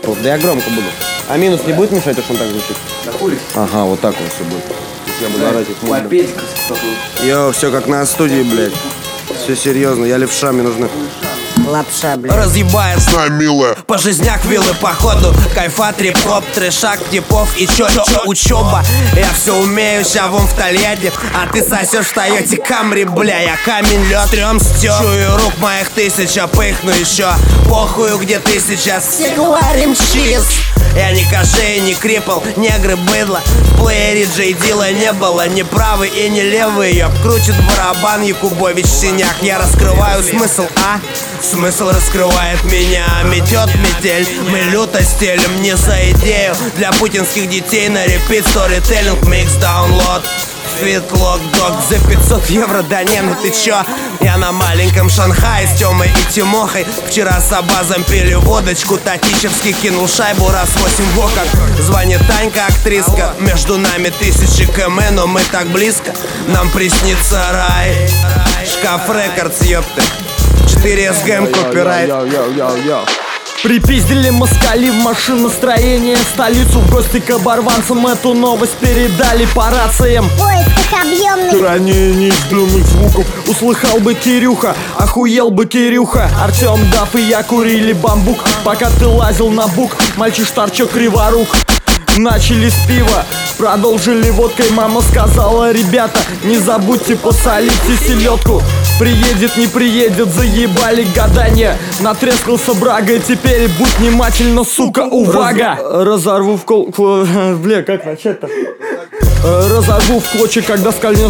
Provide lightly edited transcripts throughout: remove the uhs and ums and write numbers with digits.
Да я громко буду. А минус не будет мешать, что он так звучит? Да хули. Ага, вот так вот все будет. Я буду орать их мудро. Попеть. Йоу, все как на студии, блядь. Все серьезно, я левша, мне нужны. Лапша, блядь. Разъебает с нами, милая. По жизняк виллы, походу. Кайфа, трип-хоп, трешак, типов и чё, учеба. Я все умею, ща вон в Тольятти. А ты сосешь в Тойоте Камри, бля. Я камень, лед, трем стёк. Чую рук моих тысяча, пыхну еще. Похую, где ты сейчас. Все говорим чиз. Я не кашей, не крипл, негры, быдло. В плеере Джей Дила не было. Ни правый и ни левый. Ёб, крутит барабан Якубович синяк. Я раскрываю смысл, а? Смысл раскрывает меня. Метет метель, мы люто стелим. Не за идею для путинских детей. На репит сторителлинг, микс, даунлод. Фитлок, дог за 500 евро, да не, ну ты чё? Я на маленьком Шанхае с Тёмой и Тимохой. Вчера с Абазом пили водочку. Татичевский кинул шайбу раз 8 в оках. Звонит Танька, актриска. Между нами 1000 км, но мы так близко. Нам приснится рай. Шкаф рекордс, ёпты. 4 СГМ копирайт. Припиздили москали в машину строения. Столицу в гости к оборванцам. Эту новость передали по рациям. В поисках объемных. Ранее неизданных звуков услыхал бы Кирюха. Охуел бы Кирюха. Артем, Даф и я курили бамбук. Пока ты лазил на бук, мальчиш-торчок криворук. Начали с пива, продолжили водкой. Мама сказала: ребята, не забудьте посолить и селедку. Приедет, не приедет, заебали гадания. Натрескался брагой, теперь будь внимательна, сука, увага. Разорву в бля, как начать-то? Разорву в клочья, когда скользнешь.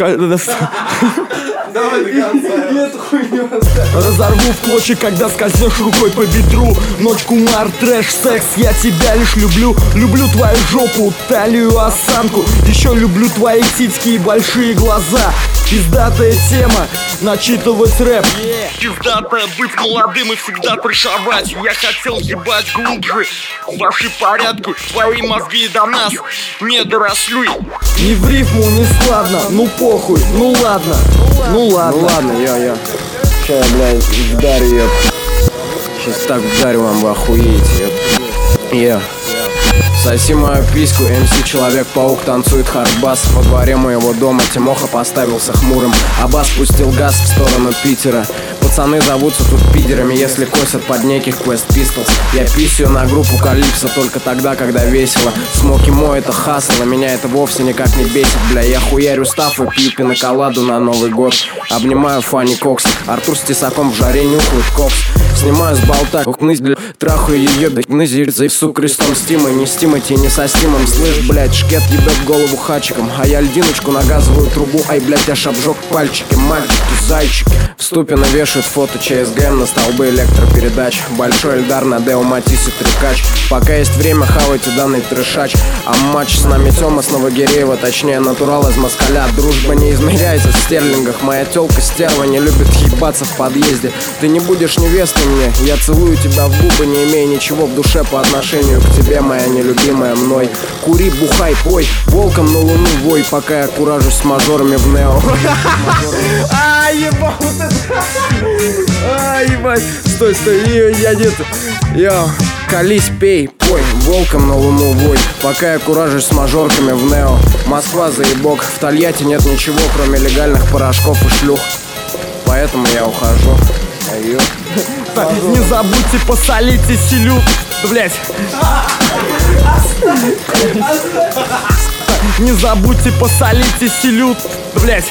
Давай до конца. Разорву в клочья, когда скользнешь рукой по бедру. Ночь, кумар, трэш, секс, я тебя лишь люблю. Люблю твою жопу, талию, осанку. Еще люблю твои титьки и большие глаза. Пиздатая тема, начитывать рэп. Пиздатая быть молодым и всегда трешовать. Я хотел ебать глубже ваши порядки. Твои мозги до нас не доросли. Не в рифму, не складно, ну похуй, ну ладно. Ну ладно, я. Ща я, блядь, вдарю, ёп. Сейчас так вдарю вам, вы охуеете, ёп. Соси мою письку, МС Человек-паук танцует хардбас. Во дворе моего дома Тимоха поставился хмурым, а бас пустил газ в сторону Питера. Пацаны зовутся тут пидерами, если косят под неких Quest Pistols. Я писаю на группу Калипсо только тогда, когда весело. Смоки мой это хасло, меня это вовсе никак не бесит, бля. Я хуярю стаф и пью пиноколаду на Новый год. Обнимаю Фанни Кокс, Артур с тесаком в жаре нюхает кокс. Снимаю с болта, трахаю ее, да назир за Иису крестом стимой. Не с Тимати, не со Стимом, слышь, блядь, шкет ебет голову хачиком. А я льдиночку на газовую трубу, ай, блядь, аж обжег пальчики. Мальчики, зайчики, в Ступино вешают фото ЧСГМ на столбы электропередач. Большой Эльдар на Део Матисе трюкач. Пока есть время, хавайте данный трешач. А матч с нами Тёма с Новогиреева, точнее натурал из москаля. Дружба не измеряется в стерлингах. Моя тёлка стерва не любит ебаться в подъезде. Ты не будешь невестой мне, я целую тебя в губы, не имея ничего в душе по отношению к тебе, моя нелюбимая мной. Кури, бухай, пой, волком на луну вой, пока я куражусь с мажорами в Нео. А, ебать, вот это. А, ебать. Стой, я нету. Йо. Колись, пей, пой, волком на луну вой, пока я куражусь с мажорками в Нео. Москва заебок, в Тольятти нет ничего, кроме легальных порошков и шлюх. Поэтому я ухожу. Не забудьте посолить и селю. Блять. Не забудьте посолить и селю. Блять.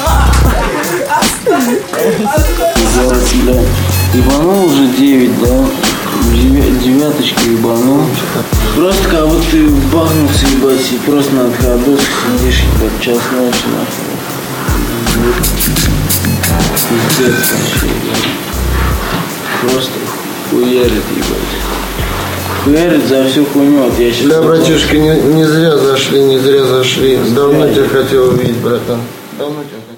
Пиздец, бля. Ебанул уже 9, да? Девяточки ебанул. Просто как будто ты бахнулся, ебать, и просто на отходоске сидишь, ебать, час ночи, нахуй. Пиздец вообще, ебать. Просто хуярит, ебать. Хуярит за всю хуйню. Вот я сейчас. Да, братишка, не зря зашли. Давно тебя хотел увидеть, братан. Давно тебя.